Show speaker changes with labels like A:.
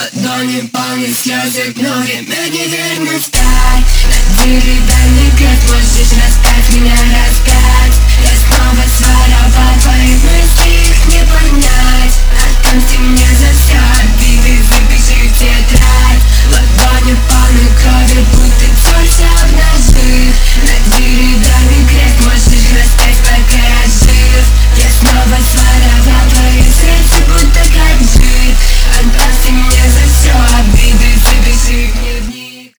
A: ладони полны слезы, ноги, мы не вернем в рай. На деревянный крест, можешь расставь меня, расставь.